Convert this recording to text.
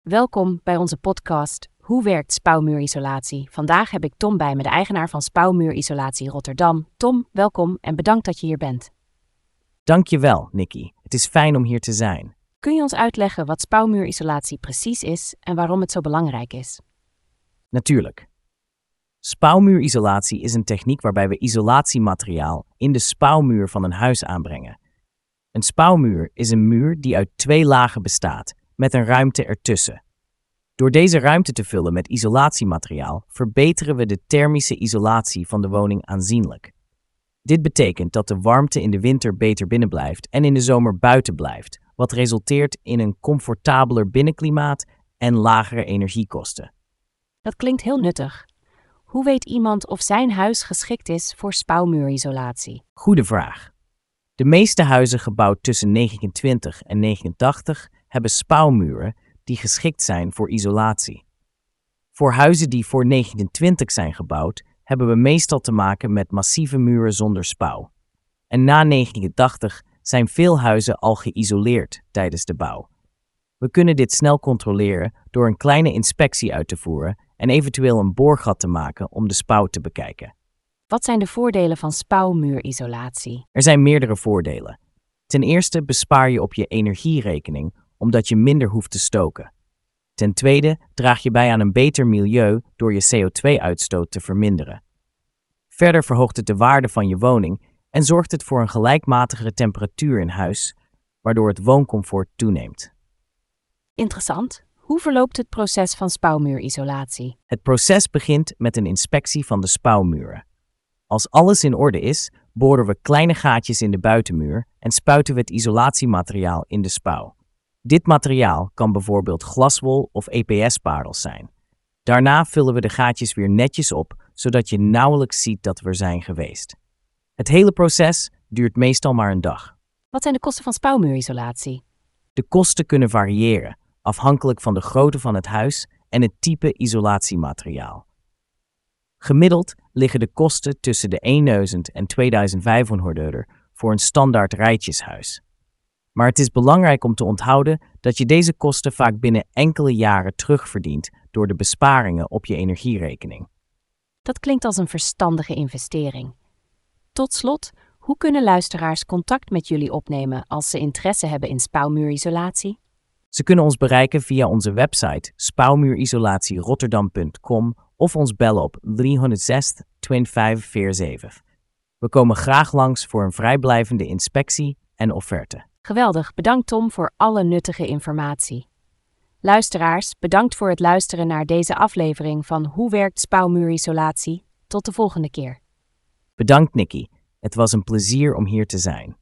Welkom bij onze podcast Hoe werkt spouwmuurisolatie? Vandaag heb ik Tom bij me, de eigenaar van Spouwmuurisolatie Rotterdam. Tom, welkom en bedankt dat je hier bent. Dankjewel, Nikki. Het is fijn om hier te zijn. Kun je ons uitleggen wat spouwmuurisolatie precies is en waarom het zo belangrijk is? Natuurlijk. Spouwmuurisolatie is een techniek waarbij we isolatiemateriaal in de spouwmuur van een huis aanbrengen. Een spouwmuur is een muur die uit 2 lagen bestaat, met een ruimte ertussen. Door deze ruimte te vullen met isolatiemateriaal verbeteren we de thermische isolatie van de woning aanzienlijk. Dit betekent dat de warmte in de winter beter binnen blijft en in de zomer buiten blijft, wat resulteert in een comfortabeler binnenklimaat en lagere energiekosten. Dat klinkt heel nuttig. Hoe weet iemand of zijn huis geschikt is voor spouwmuurisolatie? Goede vraag. De meeste huizen gebouwd tussen 1920 en 1989 hebben spouwmuren die geschikt zijn voor isolatie. Voor huizen die voor 1920 zijn gebouwd, hebben we meestal te maken met massieve muren zonder spouw. En na 1980 zijn veel huizen al geïsoleerd tijdens de bouw. We kunnen dit snel controleren door een kleine inspectie uit te voeren en eventueel een boorgat te maken om de spouw te bekijken. Wat zijn de voordelen van spouwmuurisolatie? Er zijn meerdere voordelen. Ten eerste bespaar je op je energierekening omdat je minder hoeft te stoken. Ten tweede draag je bij aan een beter milieu door je CO2-uitstoot te verminderen. Verder verhoogt het de waarde van je woning en zorgt het voor een gelijkmatigere temperatuur in huis, waardoor het wooncomfort toeneemt. Interessant. Hoe verloopt het proces van spouwmuurisolatie? Het proces begint met een inspectie van de spouwmuren. Als alles in orde is, boren we kleine gaatjes in de buitenmuur en spuiten we het isolatiemateriaal in de spouw. Dit materiaal kan bijvoorbeeld glaswol of EPS-parels zijn. Daarna vullen we de gaatjes weer netjes op, zodat je nauwelijks ziet dat we er zijn geweest. Het hele proces duurt meestal maar een dag. Wat zijn de kosten van spouwmuurisolatie? De kosten kunnen variëren, afhankelijk van de grootte van het huis en het type isolatiemateriaal. Gemiddeld liggen de kosten tussen de 1.000 en 2.500 euro voor een standaard rijtjeshuis. Maar het is belangrijk om te onthouden dat je deze kosten vaak binnen enkele jaren terugverdient door de besparingen op je energierekening. Dat klinkt als een verstandige investering. Tot slot, hoe kunnen luisteraars contact met jullie opnemen als ze interesse hebben in spouwmuurisolatie? Ze kunnen ons bereiken via onze website spouwmuurisolatierotterdam.com of ons bellen op 306 2547. We komen graag langs voor een vrijblijvende inspectie en offerte. Geweldig, bedankt Tom voor alle nuttige informatie. Luisteraars, bedankt voor het luisteren naar deze aflevering van Hoe werkt spouwmuurisolatie? Tot de volgende keer. Bedankt Nikki, het was een plezier om hier te zijn.